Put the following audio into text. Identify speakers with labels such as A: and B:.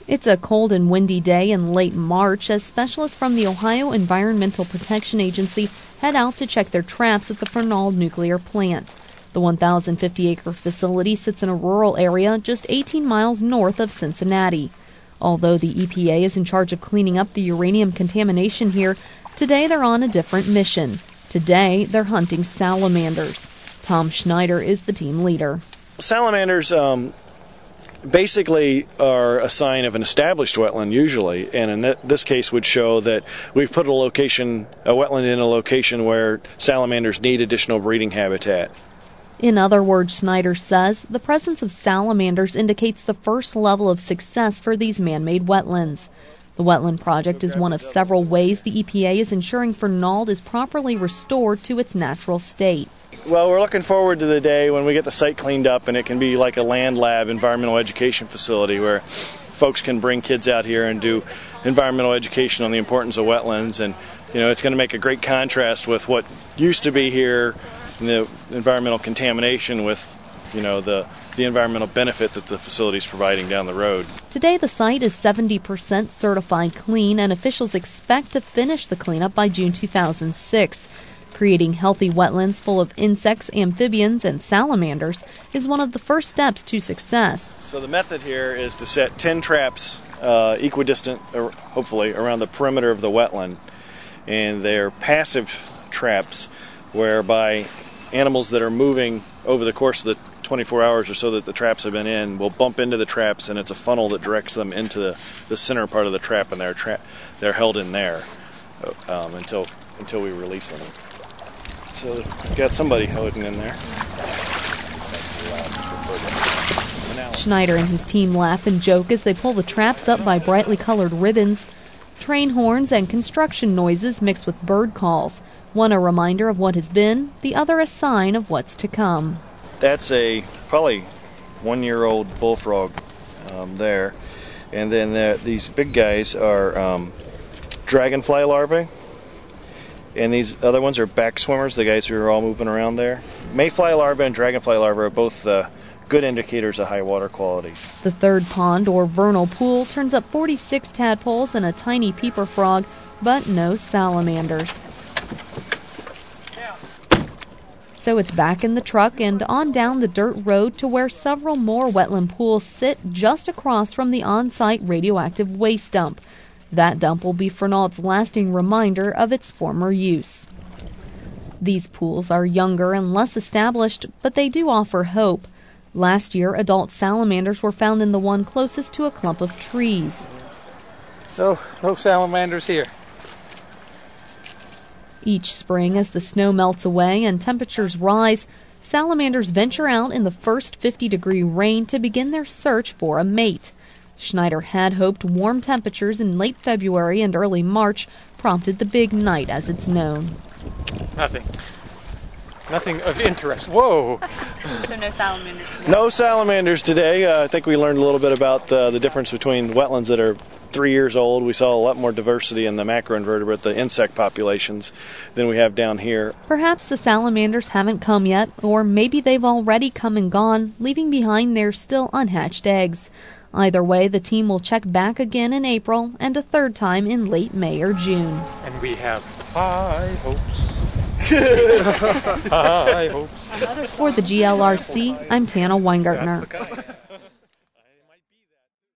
A: It's a cold and windy day in late March as specialists from the Ohio Environmental Protection Agency head out to check their traps at the Fernald nuclear plant. The 1,050-acre facility sits in a rural area just 18 miles north of Cincinnati. Although the EPA is in charge of cleaning up the uranium contamination here, today they're on a different mission. Today they're hunting salamanders. Tom Schneider is the team leader.
B: Salamanders basically are a sign of an established wetland usually, and in this case would show that we've put a wetland in a location where salamanders need additional breeding habitat.
A: In other words, Schneider says, the presence of salamanders indicates the first level of success for these man-made wetlands. The wetland project is one of several ways the EPA is ensuring Fernald is properly restored to its natural state.
B: Well, we're looking forward to the day when we get the site cleaned up and it can be like a land lab environmental education facility where folks can bring kids out here and do environmental education on the importance of wetlands. And, it's going to make a great contrast with what used to be here, the environmental contamination with, the environmental benefit that the facility is providing down the road.
A: Today, the site is 70% certified clean, and officials expect to finish the cleanup by June 2006. Creating healthy wetlands full of insects, amphibians, and salamanders is one of the first steps to success.
B: So the method here is to set 10 traps equidistant, hopefully, around the perimeter of the wetland. And they're passive traps whereby animals that are moving over the course of the 24 hours or so that the traps have been in will bump into the traps, and it's a funnel that directs them into the center part of the trap, and they're held in there until we release them. So we've got somebody holding in there.
A: Schneider and his team laugh and joke as they pull the traps up by brightly colored ribbons. Train horns and construction noises mixed with bird calls. One a reminder of what has been, the other a sign of what's to come.
B: That's a probably 1-year-old bullfrog there. And then these big guys are dragonfly larvae. And these other ones are back swimmers, the guys who are all moving around there. Mayfly larvae and dragonfly larvae are both good indicators of high water quality.
A: The third pond, or vernal pool, turns up 46 tadpoles and a tiny peeper frog, but no salamanders. So it's back in the truck and on down the dirt road to where several more wetland pools sit just across from the on-site radioactive waste dump. That dump will be Fernald's lasting reminder of its former use. These pools are younger and less established, but they do offer hope. Last year, adult salamanders were found in the one closest to a clump of trees.
C: So, no salamanders here.
A: Each spring, as the snow melts away and temperatures rise, salamanders venture out in the first 50-degree rain to begin their search for a mate. Schneider had hoped warm temperatures in late February and early March prompted the big night as it's known.
C: Nothing of interest. Whoa!
D: So no salamanders today?
B: No salamanders today. I think we learned a little bit about the difference between wetlands that are 3 years old. We saw a lot more diversity in the macroinvertebrate, the insect populations, than we have down here.
A: Perhaps the salamanders haven't come yet, or maybe they've already come and gone, leaving behind their still unhatched eggs. Either way, the team will check back again in April and a third time in late May or June.
C: And we have high hopes. High hopes.
A: For the GLRC, I'm Tana Weingartner.